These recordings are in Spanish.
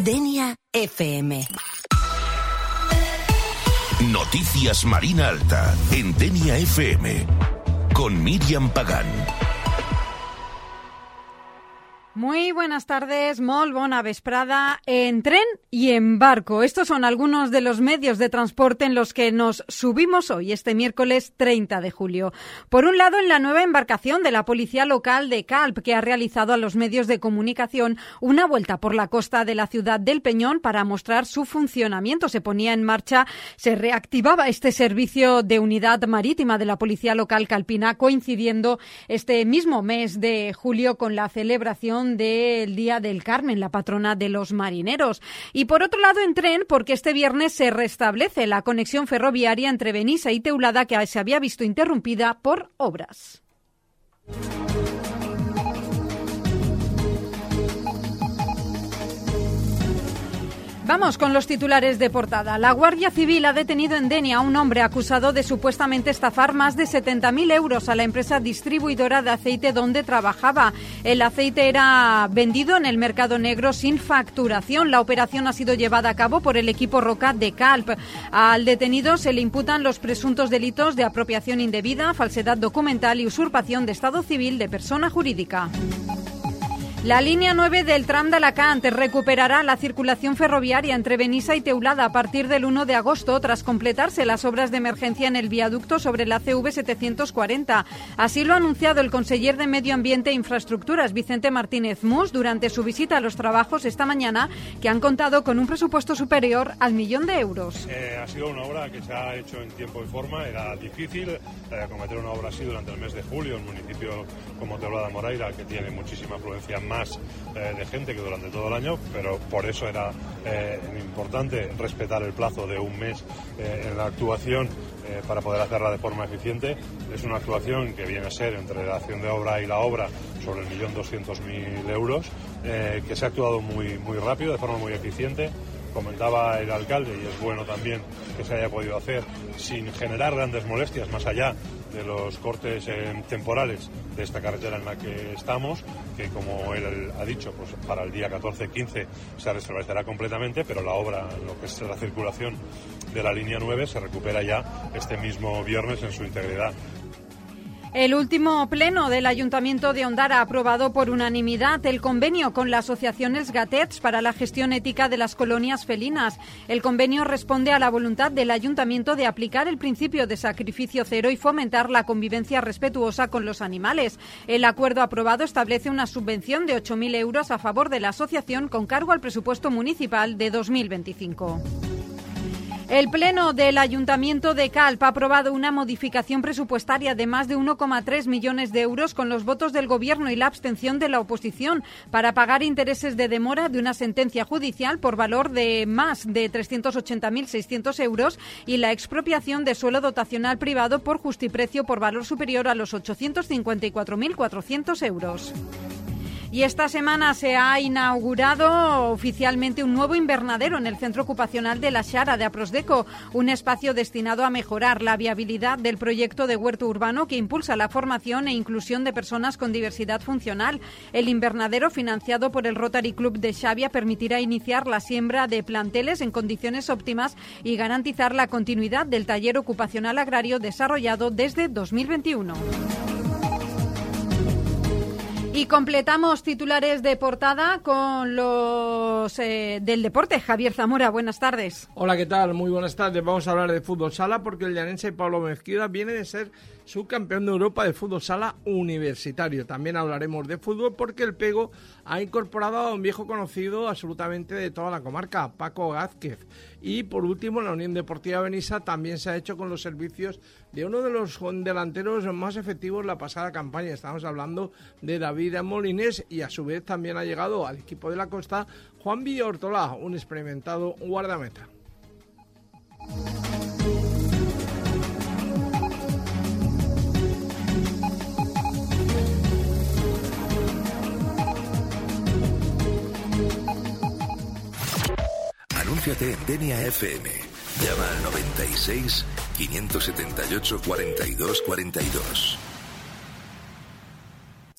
Denia FM. Noticias Marina Alta en Denia FM con Míriam Pagán. Muy buenas tardes, molt bona vesprada, en tren y en barco. Estos son algunos de los medios de transporte en los que nos subimos hoy, este miércoles 30 de julio. Por un lado, en la nueva embarcación de la Policía Local de Calp, que ha realizado a los medios de comunicación una vuelta por la costa de la ciudad del Peñón para mostrar su funcionamiento. Se ponía en marcha, se reactivaba este servicio de unidad marítima de la Policía Local calpina, coincidiendo este mismo mes de julio con la celebración del Día del Carmen, la patrona de los marineros. Y por otro lado, en tren, porque este viernes se restablece la conexión ferroviaria entre Benissa y Teulada, que se había visto interrumpida por obras. Vamos con los titulares de portada. La Guardia Civil ha detenido en Denia a un hombre acusado de supuestamente estafar más de 70.000 euros a la empresa distribuidora de aceite donde trabajaba. El aceite era vendido en el mercado negro sin facturación. La operación ha sido llevada a cabo por el equipo Roca de Calp. Al detenido se le imputan los presuntos delitos de apropiación indebida, falsedad documental y usurpación de estado civil de persona jurídica. La línea 9 del tram de Alacant recuperará la circulación ferroviaria entre Benissa y Teulada a partir del 1 de agosto, tras completarse las obras de emergencia en el viaducto sobre la CV 740. Así lo ha anunciado el conseller de Medio Ambiente e Infraestructuras, Vicente Martínez Mus, durante su visita a los trabajos esta mañana, que han contado con un presupuesto superior al 1.000.000 de euros. Ha sido una obra que se ha hecho en tiempo y forma. Era difícil acometer una obra así durante el mes de julio en un municipio como Teulada Moraira, que tiene muchísima afluencia más de gente que durante todo el año, pero por eso era importante respetar el plazo de un mes en la actuación para poder hacerla de forma eficiente. Es una actuación que viene a ser, entre la acción de obra y la obra, sobre 1.200.000 euros, que se ha actuado muy rápido, de forma muy eficiente. Comentaba el alcalde, y es bueno también que se haya podido hacer sin generar grandes molestias, más allá de los cortes temporales de esta carretera en la que estamos, que como él ha dicho, pues para el día 14-15 se restablecerá completamente, pero la obra, lo que es la circulación de la línea 9, se recupera ya este mismo viernes en su integridad. El último pleno del Ayuntamiento de Ondara ha aprobado por unanimidad el convenio con la asociación Els Gatets para la gestión ética de las colonias felinas. El convenio responde a la voluntad del Ayuntamiento de aplicar el principio de sacrificio cero y fomentar la convivencia respetuosa con los animales. El acuerdo aprobado establece una subvención de 8.000 euros a favor de la asociación con cargo al presupuesto municipal de 2025. El Pleno del Ayuntamiento de Calp ha aprobado una modificación presupuestaria de más de 1,3 millones de euros con los votos del Gobierno y la abstención de la oposición para pagar intereses de demora de una sentencia judicial por valor de más de 380.600 euros y la expropiación de suelo dotacional privado por justiprecio por valor superior a los 854.400 euros. Y esta semana se ha inaugurado oficialmente un nuevo invernadero en el Centro Ocupacional de La Xara de Aprosdeco, un espacio destinado a mejorar la viabilidad del proyecto de huerto urbano que impulsa la formación e inclusión de personas con diversidad funcional. El invernadero, financiado por el Rotary Club de Xàbia, permitirá iniciar la siembra de planteles en condiciones óptimas y garantizar la continuidad del taller ocupacional agrario desarrollado desde 2021. Y completamos titulares de portada con los del deporte. Javier Zamora, buenas tardes. Hola, ¿qué tal? Muy buenas tardes. Vamos a hablar de fútbol sala porque el llanense Pablo Mezquida viene de ser subcampeón de Europa de fútbol sala universitario. También hablaremos de fútbol porque el Pego ha incorporado a un viejo conocido absolutamente de toda la comarca, Paco Gázquez. Y por último, la Unión Deportiva Benissa también se ha hecho con los servicios de uno de los delanteros más efectivos la pasada campaña. Estamos hablando de David Molinés y a su vez también ha llegado al equipo de la Costa Juan Villortolá, un experimentado guardameta. Anúnciate en Denia FM. Llama al 96 578 42 42.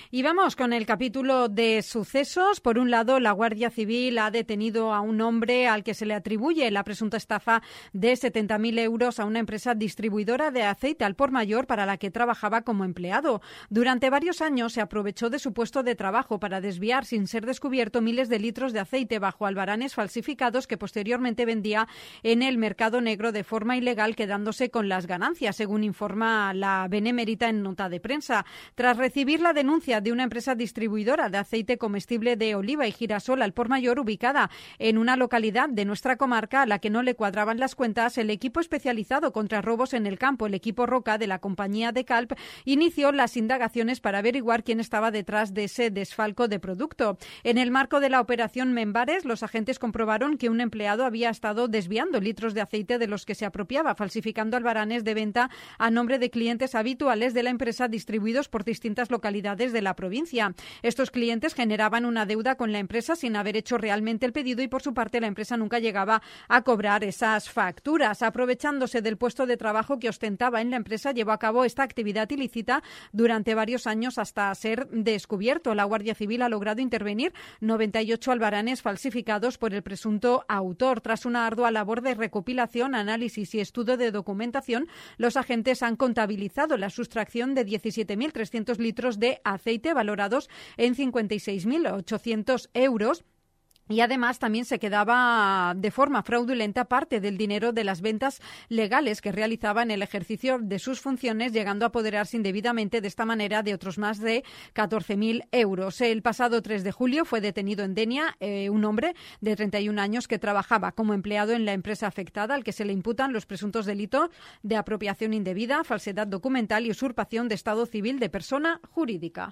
Y vamos con el capítulo de sucesos. Por un lado, la Guardia Civil ha detenido a un hombre al que se le atribuye la presunta estafa de 70.000 euros a una empresa distribuidora de aceite al por mayor para la que trabajaba como empleado. Durante varios años se aprovechó de su puesto de trabajo para desviar, sin ser descubierto, miles de litros de aceite bajo albaranes falsificados que posteriormente vendía en el mercado negro de forma ilegal, quedándose con las ganancias, según informa la Benemérita en nota de prensa. Tras recibir la denuncia de una empresa distribuidora de aceite comestible de oliva y girasol al por mayor ubicada en una localidad de nuestra comarca a la que no le cuadraban las cuentas, el equipo especializado contra robos en el campo, el equipo Roca de la compañía Decalp, inició las indagaciones para averiguar quién estaba detrás de ese desfalco de producto. En el marco de la operación Membares, los agentes comprobaron que un empleado había estado desviando litros de aceite de los que se apropiaba, falsificando albaranes de venta a nombre de clientes habituales de la empresa distribuidos por distintas localidades de la provincia. Estos clientes generaban una deuda con la empresa sin haber hecho realmente el pedido y, por su parte, la empresa nunca llegaba a cobrar esas facturas. Aprovechándose del puesto de trabajo que ostentaba en la empresa, llevó a cabo esta actividad ilícita durante varios años hasta ser descubierto. La Guardia Civil ha logrado intervenir 98 albaranes falsificados por el presunto autor. Tras una ardua labor de recopilación, análisis y estudio de documentación, los agentes han contabilizado la sustracción de 17.300 litros de aceite valorados en 56.800 euros. Y además también se quedaba de forma fraudulenta parte del dinero de las ventas legales que realizaba en el ejercicio de sus funciones, llegando a apoderarse indebidamente de esta manera de otros más de 14.000 euros. El pasado 3 de julio fue detenido en Denia un hombre de 31 años que trabajaba como empleado en la empresa afectada, al que se le imputan los presuntos delitos de apropiación indebida, falsedad documental y usurpación de estado civil de persona jurídica.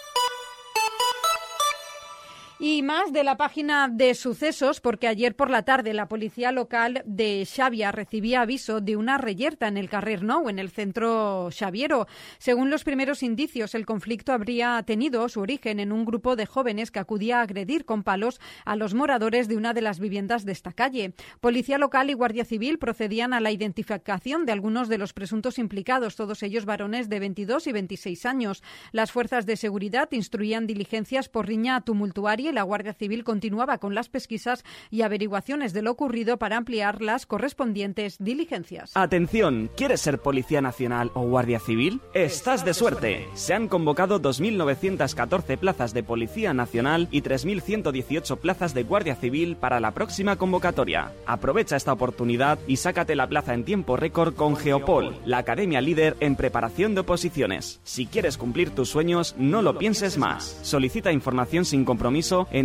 Y más de la página de sucesos, porque ayer por la tarde la policía local de Xavia recibía aviso de una reyerta en el carrer Nou, en el centro xaviero. Según los primeros indicios, el conflicto habría tenido su origen en un grupo de jóvenes que acudía a agredir con palos a los moradores de una de las viviendas de esta calle. Policía local y Guardia Civil procedían a la identificación de algunos de los presuntos implicados, todos ellos varones de 22 y 26 años. Las fuerzas de seguridad instruían diligencias por riña tumultuaria y la Guardia Civil continuaba con las pesquisas y averiguaciones de lo ocurrido para ampliar las correspondientes diligencias. Atención, ¿quieres ser Policía Nacional o Guardia Civil? ¡Estás de suerte! Se han convocado 2.914 plazas de Policía Nacional y 3.118 plazas de Guardia Civil para la próxima convocatoria. Aprovecha esta oportunidad y sácate la plaza en tiempo récord con Geopol, la academia líder en preparación de oposiciones. Si quieres cumplir tus sueños, no lo pienses más. Solicita información sin compromiso en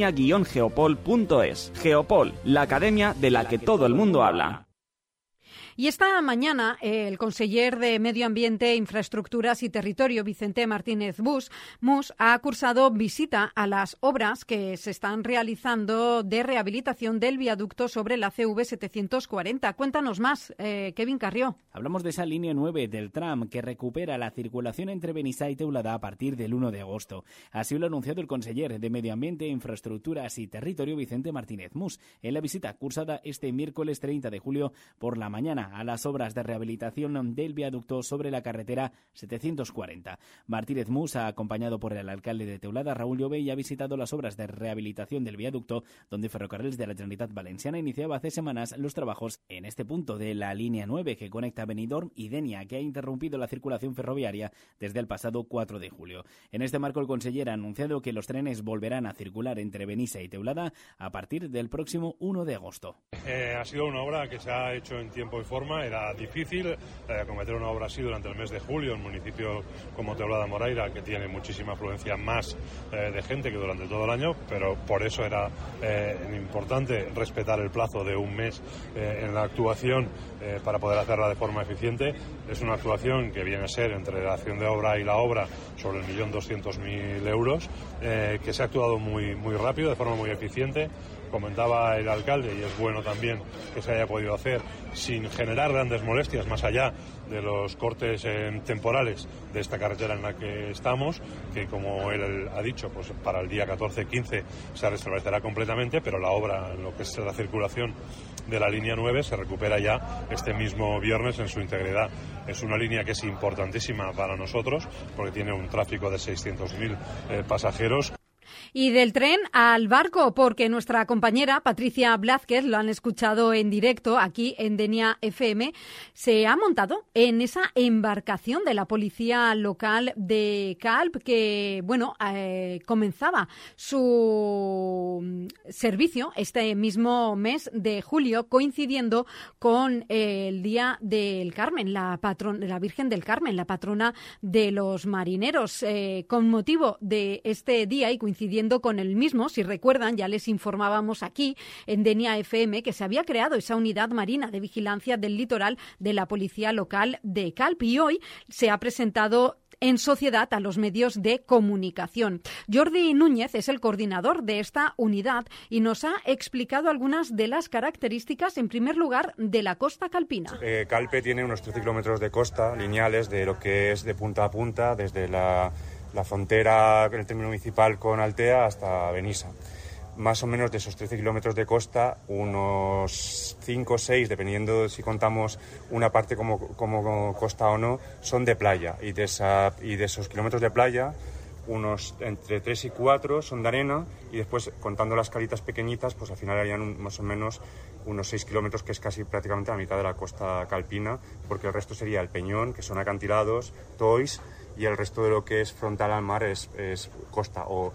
academia-geopol.es. Geopol, la academia de la que todo el mundo habla. Y esta mañana el conseller de Medio Ambiente, Infraestructuras y Territorio, Vicente Martínez Mus, ha cursado visita a las obras que se están realizando de rehabilitación del viaducto sobre la CV 740. Cuéntanos más, Kevin Carrió. Hablamos de esa línea 9 del tram que recupera la circulación entre Benissa y Teulada a partir del 1 de agosto. Así lo ha anunciado el conseller de Medio Ambiente, Infraestructuras y Territorio, Vicente Martínez Mus, en la visita cursada este miércoles 30 de julio por la mañana a las obras de rehabilitación del viaducto sobre la carretera 740. Martínez Mus ha acompañado por el alcalde de Teulada, Raúl Llobé, y ha visitado las obras de rehabilitación del viaducto, donde Ferrocarriles de la Generalitat Valenciana iniciaba hace semanas los trabajos en este punto de la línea 9 que conecta Benidorm y Denia, que ha interrumpido la circulación ferroviaria desde el pasado 4 de julio. En este marco, el conseller ha anunciado que los trenes volverán a circular entre Benissa y Teulada a partir del próximo 1 de agosto. Ha sido una obra que se ha hecho en tiempo y forma. Era difícil cometer una obra así durante el mes de julio en un municipio como Teulada Moraira, que tiene muchísima afluencia más de gente que durante todo el año, pero por eso era importante respetar el plazo de un mes en la actuación para poder hacerla de forma eficiente. Es una actuación que viene a ser, entre la acción de obra y la obra, sobre 1.200.000 euros, que se ha actuado muy rápido, de forma muy eficiente. Comentaba el alcalde, y es bueno también que se haya podido hacer sin generar grandes molestias, más allá de los cortes temporales de esta carretera en la que estamos, que como él ha dicho, pues para el día 14-15 se restablecerá completamente, pero la obra, en lo que es la circulación de la línea 9, se recupera ya este mismo viernes en su integridad. Es una línea que es importantísima para nosotros, porque tiene un tráfico de 600.000 pasajeros. Y del tren al barco, porque nuestra compañera Patricia Blázquez, lo han escuchado en directo aquí en Denia FM, se ha montado en esa embarcación de la policía local de Calp que, comenzaba su servicio este mismo mes de julio, coincidiendo con el Día del Carmen, la Virgen del Carmen, la patrona de los marineros. Con motivo de este día y coincidiendo con el mismo, si recuerdan, ya les informábamos aquí en Denia FM que se había creado esa unidad marina de vigilancia del litoral de la policía local de Calp, y hoy se ha presentado en sociedad a los medios de comunicación. Jordi Núñez es el coordinador de esta unidad y nos ha explicado algunas de las características, en primer lugar, de la costa calpina. Calpe tiene unos 13 kilómetros de costa lineales de lo que es de punta a punta, desde la frontera en el término municipal con Altea hasta Benissa. Más o menos de esos 13 kilómetros de costa, unos 5 o 6, dependiendo si contamos una parte como costa o no, son de playa. Y de esos kilómetros de playa, unos entre 3 y 4 son de arena, y después, contando las calitas pequeñitas, pues al final harían más o menos unos 6 kilómetros, que es casi prácticamente la mitad de la costa calpina, porque el resto sería el Peñón, que son acantilados, tois, y el resto de lo que es frontal al mar es costa o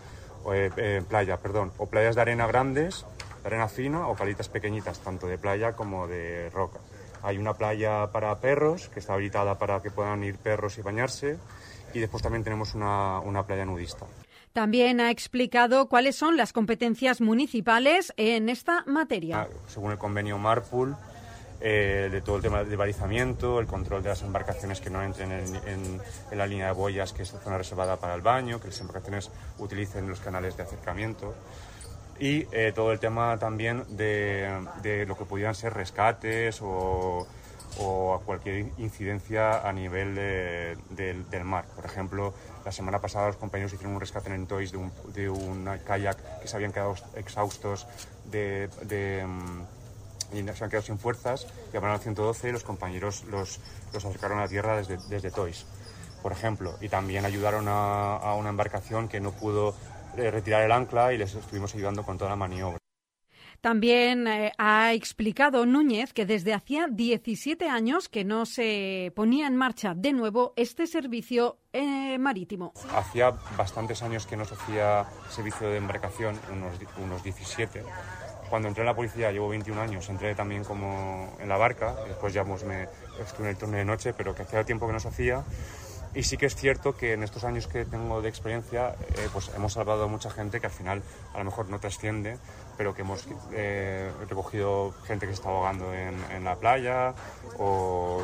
playas de arena grandes, de arena fina, o calitas pequeñitas, tanto de playa como de roca. Hay una playa para perros, que está habilitada para que puedan ir perros y bañarse, y después también tenemos una playa nudista. También ha explicado cuáles son las competencias municipales en esta materia. Según el convenio Marpool, de todo el tema de balizamiento, el control de las embarcaciones que no entren en la línea de boyas, que es la zona reservada para el baño, que las embarcaciones utilicen los canales de acercamiento, y todo el tema también de lo que pudieran ser rescates o a cualquier incidencia a nivel del mar. Por ejemplo, la semana pasada los compañeros hicieron un rescate en Tois de un kayak que se habían quedado exhaustos y se han quedado sin fuerzas, llamaron al 112 y los compañeros los acercaron a tierra desde Tois, por ejemplo. Y también ayudaron a una embarcación que no pudo retirar el ancla, y les estuvimos ayudando con toda la maniobra. También ha explicado Núñez que desde hacía 17 años que no se ponía en marcha de nuevo este servicio marítimo. Hacía bastantes años que no se hacía servicio de embarcación, unos 17. Cuando entré en la policía, llevo 21 años, entré también como en la barca, después ya estuve en el turno de noche, pero que hacía tiempo que no se hacía. Y sí que es cierto que en estos años que tengo de experiencia, pues hemos salvado a mucha gente que al final a lo mejor no trasciende, pero que hemos recogido gente que se está ahogando en la playa o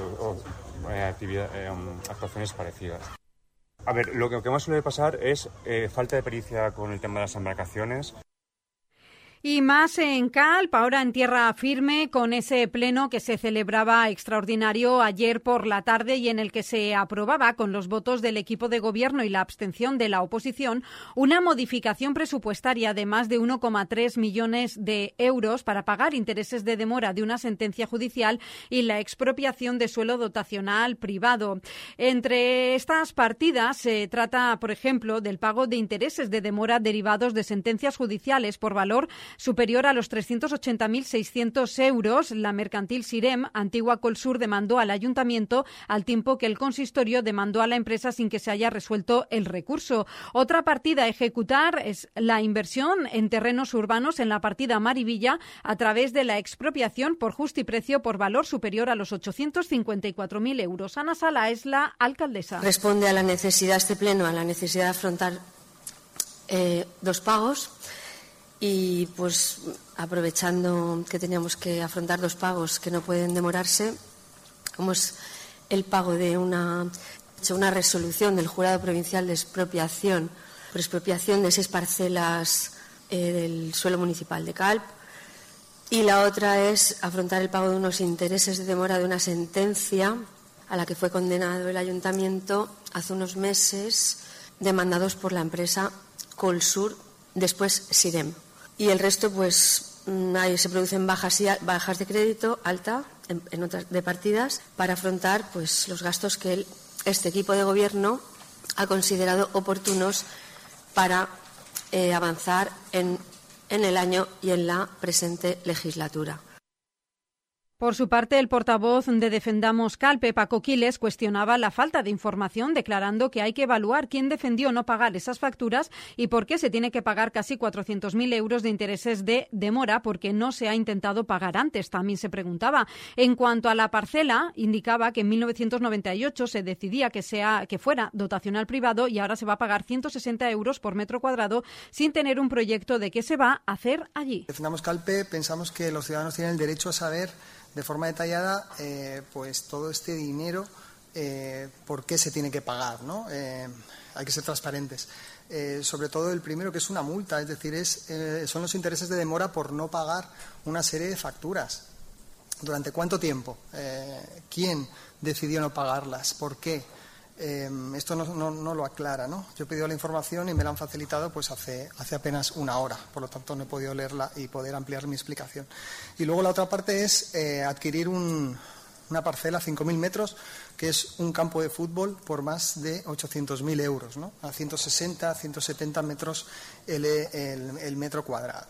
actuaciones parecidas. A ver, lo que más suele pasar es falta de pericia con el tema de las embarcaciones. Y más en Calp, ahora en tierra firme, con ese pleno que se celebraba extraordinario ayer por la tarde y en el que se aprobaba, con los votos del equipo de gobierno y la abstención de la oposición, una modificación presupuestaria de más de 1,3 millones de euros para pagar intereses de demora de una sentencia judicial y la expropiación de suelo dotacional privado. Entre estas partidas se trata, por ejemplo, del pago de intereses de demora derivados de sentencias judiciales por valor superior a los 380.600 euros. La mercantil Sirem, antigua Colsur, demandó al ayuntamiento, al tiempo que el consistorio demandó a la empresa sin que se haya resuelto el recurso. Otra partida a ejecutar es la inversión en terrenos urbanos en la partida Mar y Villa a través de la expropiación por justiprecio por valor superior a los 854.000 euros. Ana Sala es la alcaldesa. Responde a la necesidad, este pleno, a la necesidad de afrontar dos pagos. Y pues aprovechando que teníamos que afrontar dos pagos que no pueden demorarse, como es el pago de una resolución del Jurado Provincial de Expropiación por expropiación de 6 parcelas del suelo municipal de Calp, Y la otra es afrontar el pago de unos intereses de demora de una sentencia a la que fue condenado el ayuntamiento hace unos meses, demandados por la empresa Colsur, después Sirem. Y el resto, pues, ahí se producen bajas de crédito alta en otras de partidas para afrontar, pues, los gastos que este equipo de gobierno ha considerado oportunos para avanzar en el año y en la presente legislatura. Por su parte, el portavoz de Defendamos Calpe, Paco Quiles, cuestionaba la falta de información, declarando que hay que evaluar quién defendió no pagar esas facturas y por qué se tiene que pagar casi 400.000 euros de intereses de demora, porque no se ha intentado pagar antes. También se preguntaba. En cuanto a la parcela, indicaba que en 1998 se decidía que fuera dotacional privado y ahora se va a pagar 160 euros por metro cuadrado sin tener un proyecto de qué se va a hacer allí. Defendamos Calpe, pensamos que los ciudadanos tienen el derecho a saber de forma detallada pues todo este dinero, por qué se tiene que pagar, ¿no? Hay que ser transparentes. Sobre todo el primero, que es una multa, es decir, son los intereses de demora por no pagar una serie de facturas. ¿Durante cuánto tiempo? ¿Quién decidió no pagarlas? ¿Por qué? Esto no lo aclara, ¿no? Yo he pedido la información y me la han facilitado pues hace apenas una hora, por lo tanto no he podido leerla y poder ampliar mi explicación. Y luego la otra parte es adquirir una parcela, 5.000 metros, que es un campo de fútbol por más de 800.000 euros, ¿no? A 160, 170 metros el metro cuadrado.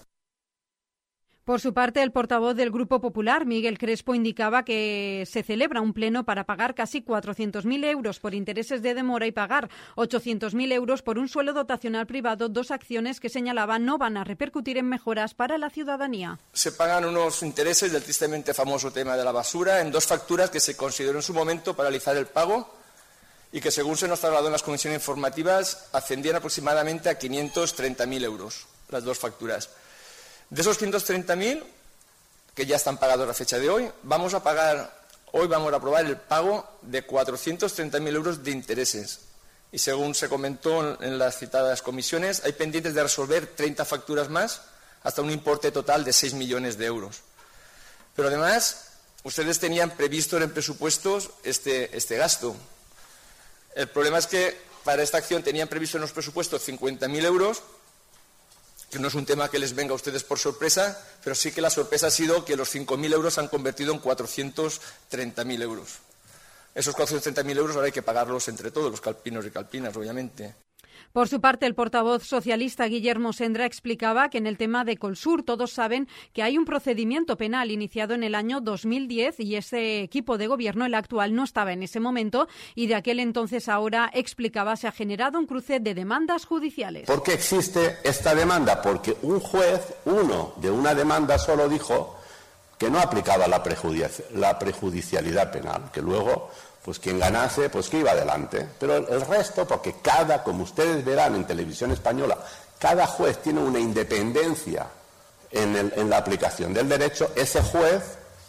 Por su parte, el portavoz del Grupo Popular, Miguel Crespo, indicaba que se celebra un pleno para pagar casi 400.000 euros por intereses de demora y pagar 800.000 euros por un suelo dotacional privado, dos acciones que señalaba no van a repercutir en mejoras para la ciudadanía. Se pagan unos intereses del tristemente famoso tema de la basura en dos facturas que se consideró en su momento paralizar el pago y que, según se nos trasladó en las comisiones informativas, ascendían aproximadamente a 530.000 euros, las dos facturas. De esos 130.000, que ya están pagados a la fecha de hoy, vamos a aprobar el pago de 430.000 euros de intereses. Y según se comentó en las citadas comisiones, hay pendientes de resolver 30 facturas más, hasta un importe total de 6 millones de euros. Pero además, ustedes tenían previsto en presupuestos este gasto. El problema es que para esta acción tenían previsto en los presupuestos 50.000 euros, que no es un tema que les venga a ustedes por sorpresa, pero sí que la sorpresa ha sido que los 5.000 euros se han convertido en 430.000 euros. Esos 430.000 euros ahora hay que pagarlos entre todos, los calpinos y calpinas, obviamente. Por su parte, el portavoz socialista Guillermo Sendra explicaba que en el tema de Colsur todos saben que hay un procedimiento penal iniciado en el año 2010 y ese equipo de gobierno, el actual, no estaba en ese momento y de aquel entonces ahora, explicaba, se ha generado un cruce de demandas judiciales. ¿Por qué existe esta demanda? Porque un juez, uno de una demanda solo, dijo que no aplicaba la prejudicialidad penal, que luego pues quien ganase, pues que iba adelante. Pero el resto, porque como ustedes verán en Televisión Española, cada juez tiene una independencia en la aplicación del derecho, ese juez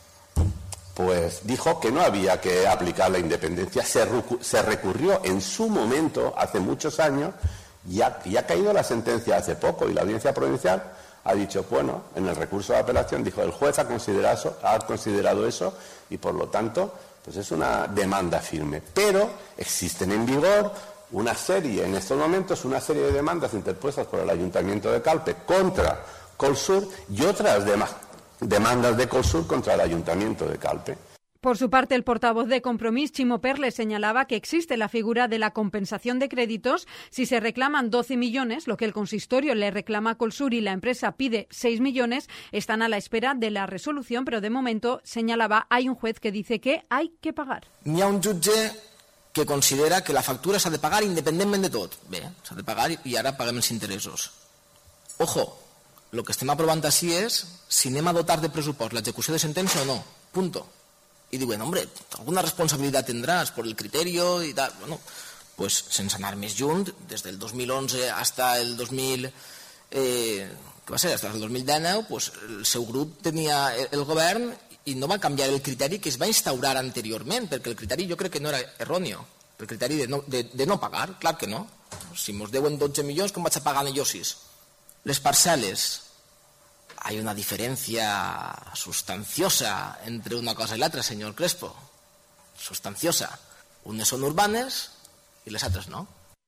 pues dijo que no había que aplicar la independencia. Se recurrió en su momento, hace muchos años, y ha caído la sentencia hace poco, y la Audiencia Provincial ha dicho, bueno, en el recurso de apelación, dijo, el juez ha considerado eso, y por lo tanto pues es una demanda firme. Pero existen en vigor en estos momentos, una serie de demandas interpuestas por el Ayuntamiento de Calpe contra Colsur y otras demandas de Colsur contra el Ayuntamiento de Calpe. Por su parte, el portavoz de Compromís, Chimo Perles, señalaba que existe la figura de la compensación de créditos. Si se reclaman 12 millones, lo que el consistorio le reclama a Colsur y la empresa pide 6 millones, están a la espera de la resolución, pero de momento, señalaba, hay un juez que dice que hay que pagar. N'hi ha un jutge que considera que la factura s'ha de pagar independentment de tot. Bé, s'ha de pagar i ara paguem els interessos. Ojo, lo que estem aprovant així és si anem a dotar de pressupost l'execució de sentència o no. Punto. Y diuen, hombre, alguna responsabilitat tendràs por el criterio y tal. Bueno, pues sense anar més junt, des del 2011 hasta el 2000, què va ser? Hasta el 2019, pues el seu grup tenia el govern i no va canviar el criteri que es va instaurar anteriorment, perquè el criteri jo crec que no era erróneo, el criteri de no pagar, clar que no. Si mos deuen 12 milions, com vaig a pagar jo 6? Les parcel·les hay una diferencia sustanciosa entre una cosa y la otra, señor Crespo. Sustanciosa. Unes son urbanes y las otras no.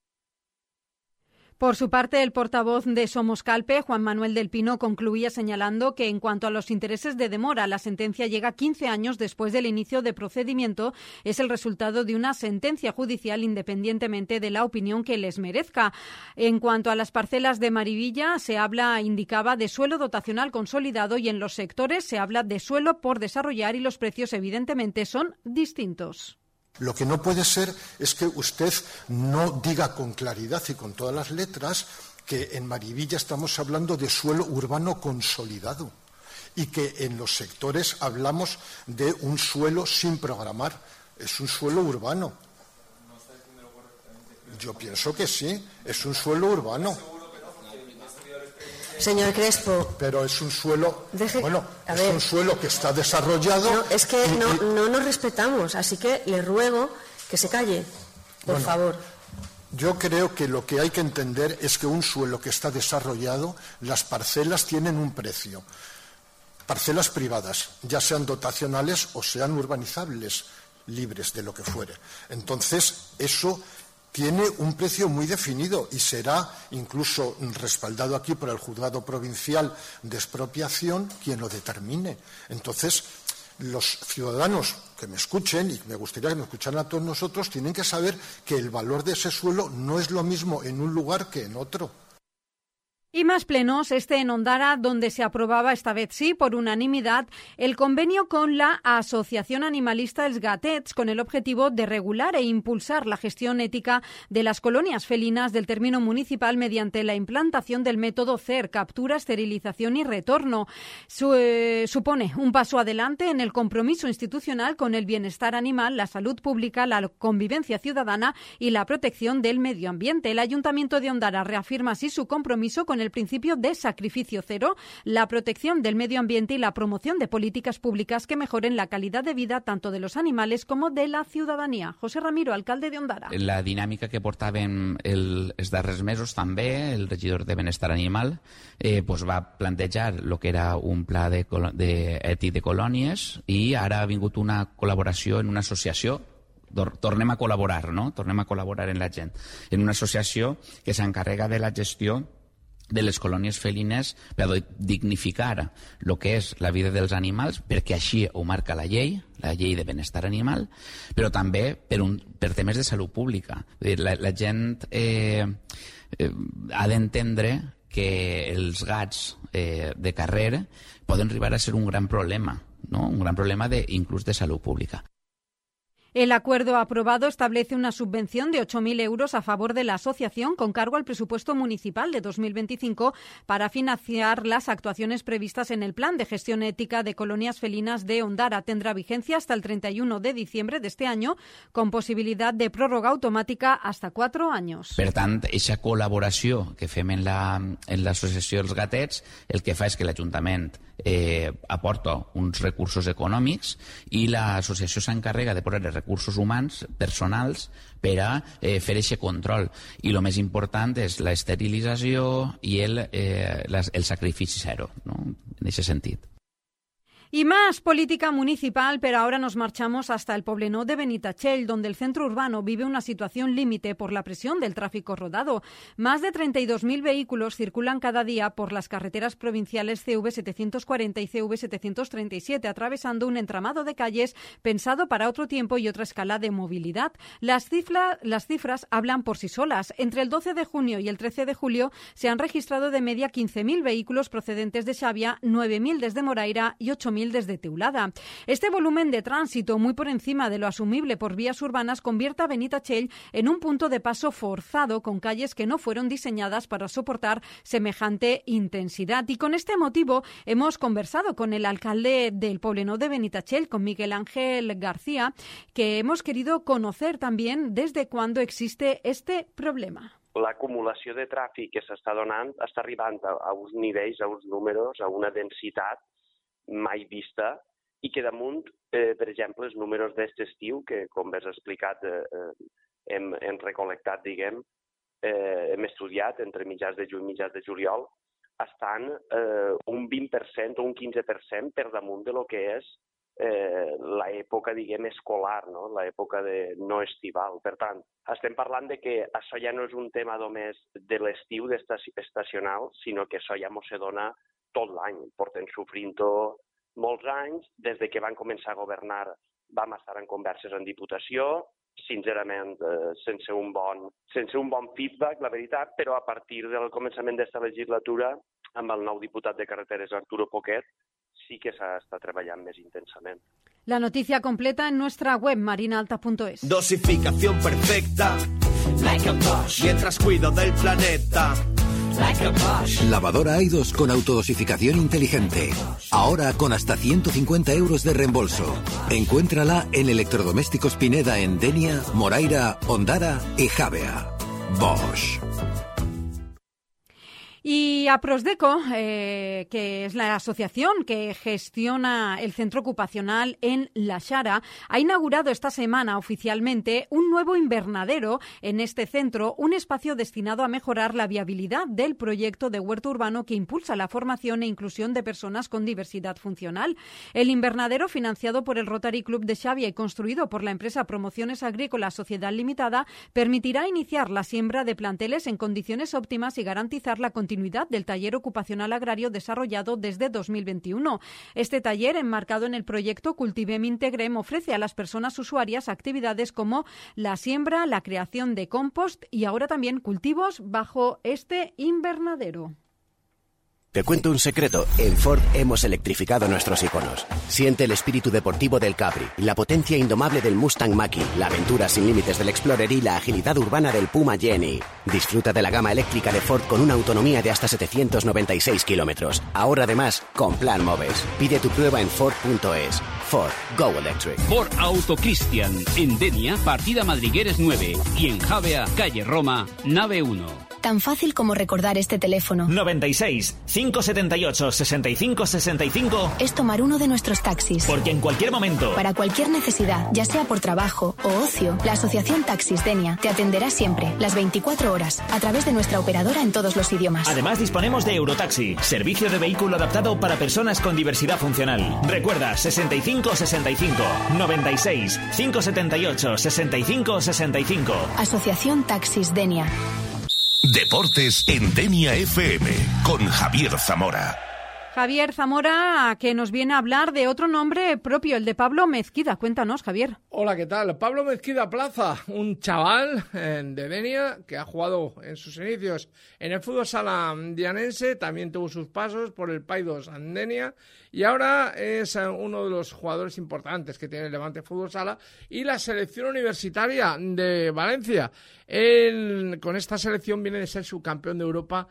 Por su parte, el portavoz de Somos Calpe, Juan Manuel del Pino, concluía señalando que en cuanto a los intereses de demora, la sentencia llega 15 años después del inicio de procedimiento. Es el resultado de una sentencia judicial independientemente de la opinión que les merezca. En cuanto a las parcelas de Marivilla, indicaba de suelo dotacional consolidado y en los sectores se habla de suelo por desarrollar y los precios evidentemente son distintos. Lo que no puede ser es que usted no diga con claridad y con todas las letras que en Marivilla estamos hablando de suelo urbano consolidado y que en los sectores hablamos de un suelo sin programar. Es un suelo urbano. Yo pienso que sí, es un suelo urbano. Señor Crespo. Pero es un suelo, un suelo que está desarrollado. No, es que no nos respetamos, así que le ruego que se calle, por favor. Yo creo que lo que hay que entender es que un suelo que está desarrollado, las parcelas tienen un precio. Parcelas privadas, ya sean dotacionales o sean urbanizables, libres de lo que fuere. Entonces, eso tiene un precio muy definido y será incluso respaldado aquí por el Juzgado Provincial de Expropiación quien lo determine. Entonces, los ciudadanos que me escuchen, y me gustaría que me escucharan a todos nosotros, tienen que saber que el valor de ese suelo no es lo mismo en un lugar que en otro. Y más plenos, en Ondara, donde se aprobaba, esta vez sí, por unanimidad, el convenio con la Asociación Animalista Els Gatets, con el objetivo de regular e impulsar la gestión ética de las colonias felinas del término municipal mediante la implantación del método CER, captura, esterilización y retorno. Supone un paso adelante en el compromiso institucional con el bienestar animal, la salud pública, la convivencia ciudadana y la protección del medio ambiente. El Ayuntamiento de Ondara reafirma así su compromiso con el principio de sacrificio cero, la protección del medio ambiente y la promoción de políticas públicas que mejoren la calidad de vida tanto de los animales como de la ciudadanía. José Ramiro, alcalde de Ondara. La dinàmica que portàvem els darrers mesos també, el regidor de Benestar Animal va plantejar el que era un pla ètic de colònies i ara ha vingut una col·laboració en una associació. Tornem a col·laborar, no? Tornem a col·laborar en la gent. En una associació que s'encarrega de la gestió de les colònies felines per dignificar el que és la vida dels animals, perquè així ho marca la llei de benestar animal, però també per temes de salut pública. La gent ha d'entendre que els gats de carrer poden arribar a ser un gran problema, no? Un gran problema inclús de salut pública. El acuerdo aprobado establece una subvención de 8.000 euros a favor de la asociación con cargo al presupuesto municipal de 2025 para financiar las actuaciones previstas en el Plan de Gestión Ética de Colonias Felinas de Ondara. Tendrá vigencia hasta el 31 de diciembre de este año, con posibilidad de prórroga automática hasta 4 años. Per tant, aquesta col·laboració que fem en l'associació dels gatets, el que fa és que l'Ajuntament aporta uns recursos econòmics i l'associació s'encarrega de posar els recursos humans, personals, per a fer aquest control. I el més important és l'esterilització i el sacrifici zero, no? En aquest sentit. Y más política municipal, pero ahora nos marchamos hasta el Poblenou de Benitachell, donde el centro urbano vive una situación límite por la presión del tráfico rodado. Más de 32.000 vehículos circulan cada día por las carreteras provinciales CV740 y CV737, atravesando un entramado de calles pensado para otro tiempo y otra escala de movilidad. Las cifras hablan por sí solas. Entre el 12 de junio y el 13 de julio se han registrado de media 15.000 vehículos procedentes de Xàbia, 9.000 desde Moraira y 8.000 desde Teulada. Este volumen de tránsito, muy por encima de lo asumible por vías urbanas, convierte a Benitachell en un punto de paso forzado con calles que no fueron diseñadas para soportar semejante intensidad. Y con este motivo hemos conversado con el alcalde del Poblenou de Benitachell, con Miguel Ángel García, que hemos querido conocer también desde cuándo existe este problema. L'acumulació de tràfic que s'està donant està arribant a uns nivells, a uns números, a una densitat mai vista i que damunt, per exemple, els números d'aquest estiu, que com bé has explicat hem recol·lectat, diguem, hem estudiat entre mitjans de juny i mitjans de juliol, estan un 20% o un 15% per damunt de lo que és l'època, diguem, escolar, no? L'època no estival. Per tant, estem parlant de que això ja no és un tema només de l'estiu estacional, sinó que això ja mos se dona tot l'any. Portem sofrint-ho molts anys, des de que van començar a governar vam estar en converses en Diputació, sincerament sense un bon feedback, la veritat, però a partir del començament d'esta legislatura, amb el nou diputat de Carreteres, Arturo Poquet, sí que s'està treballant més intensament. La noticia completa en nuestra web marinaalta.es. Dosificación perfecta, like a Bosch, mientras cuido del planeta. Like a Bosch. Lavadora Aidos con autodosificación inteligente. Ahora con hasta 150 euros de reembolso. Encuéntrala en Electrodomésticos Pineda en Denia, Moraira, Ondara y Javea. Bosch. Y a Prosdeco, que es la asociación que gestiona el centro ocupacional en La Xara, ha inaugurado esta semana oficialmente un nuevo invernadero en este centro, un espacio destinado a mejorar la viabilidad del proyecto de huerto urbano que impulsa la formación e inclusión de personas con diversidad funcional. El invernadero, financiado por el Rotary Club de Xàbia y construido por la empresa Promociones Agrícolas Sociedad Limitada, permitirá iniciar la siembra de planteles en condiciones óptimas y garantizar la continuidad del taller ocupacional agrario desarrollado desde 2021. Este taller, enmarcado en el proyecto Cultivem Integrem, ofrece a las personas usuarias actividades como la siembra, la creación de compost y ahora también cultivos bajo este invernadero. Te cuento un secreto, en Ford hemos electrificado nuestros iconos. Siente el espíritu deportivo del Capri, la potencia indomable del Mustang Mach-E, la aventura sin límites del Explorer y la agilidad urbana del Puma Jenny. Disfruta de la gama eléctrica de Ford con una autonomía de hasta 796 kilómetros. Ahora además, con Plan Moves. Pide tu prueba en Ford.es. Ford, Go Electric. Ford Auto Cristian, en Denia, partida Madrigueres 9 y en Javea, calle Roma, nave 1. Tan fácil como recordar este teléfono. 96 578 65 65. Es tomar uno de nuestros taxis. Porque en cualquier momento, para cualquier necesidad, ya sea por trabajo o ocio, la Asociación Taxis Denia te atenderá siempre, las 24 horas, a través de nuestra operadora en todos los idiomas. Además disponemos de Eurotaxi, servicio de vehículo adaptado para personas con diversidad funcional. Recuerda, 65 65 96 578 65 65. Asociación Taxis Denia. Deportes en Denia FM con Javier Zamora. Javier Zamora, que nos viene a hablar de otro nombre propio, el de Pablo Mezquida. Cuéntanos, Javier. Hola, ¿qué tal? Pablo Mezquida Plaza, un chaval de Denia que ha jugado en sus inicios en el fútbol sala dianense, también tuvo sus pasos por el Païdos Denia y ahora es uno de los jugadores importantes que tiene el Levante Fútbol Sala y la selección universitaria de Valencia. Él, con esta selección, viene de ser subcampeón de Europa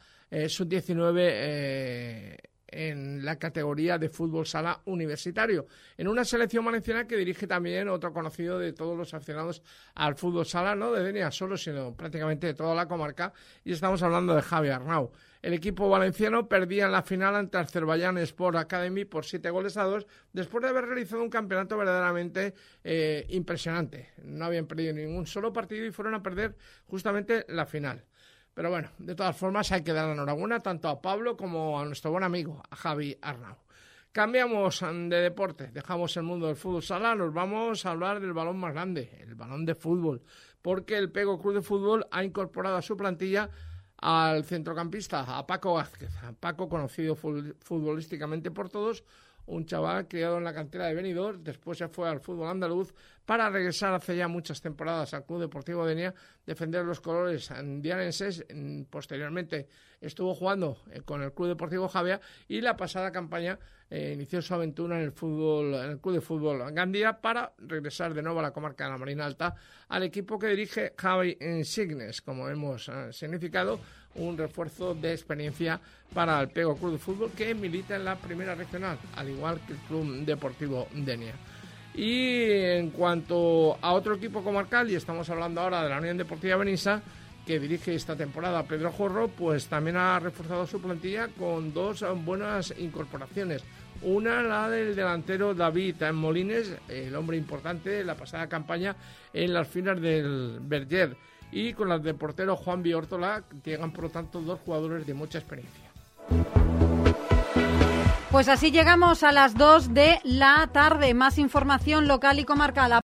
sub-19 en la categoría de fútbol sala universitario, en una selección valenciana que dirige también otro conocido de todos los aficionados al fútbol sala, no de Denia solo, sino prácticamente de toda la comarca, y estamos hablando de Javi Arnau. El equipo valenciano perdía en la final ante Azerbaiyán Sport Academy por 7-2, después de haber realizado un campeonato verdaderamente impresionante. No habían perdido ningún solo partido y fueron a perder justamente la final. Pero bueno, de todas formas hay que dar la enhorabuena tanto a Pablo como a nuestro buen amigo, a Javi Arnau. Cambiamos de deporte, dejamos el mundo del fútbol sala, nos vamos a hablar del balón más grande, el balón de fútbol, porque el Pego Club de Fútbol ha incorporado a su plantilla al centrocampista, a Paco Vázquez. A Paco, conocido futbolísticamente por todos, un chaval criado en la cantera de Benidorm, después se fue al fútbol andaluz para regresar hace ya muchas temporadas al Club Deportivo Denia, defender los colores dianenses. Posteriormente estuvo jugando con el Club Deportivo Javea y la pasada campaña inició su aventura en el Club de Fútbol Gandía para regresar de nuevo a la comarca de la Marina Alta al equipo que dirige Javi Insignes, como hemos significado, un refuerzo de experiencia para el Pego Club de Fútbol que milita en la primera regional, al igual que el Club Deportivo Denia. Y en cuanto a otro equipo comarcal, y estamos hablando ahora de la Unión Deportiva Benissa, que dirige esta temporada Pedro Jorro, pues también ha reforzado su plantilla con dos buenas incorporaciones. Una, la del delantero David Molines, el hombre importante de la pasada campaña en las filas del Berger, y con las del portero Juan Biórtola, llegan por lo tanto dos jugadores de mucha experiencia. Pues así llegamos a las 2 de la tarde. Más información local y comarcal.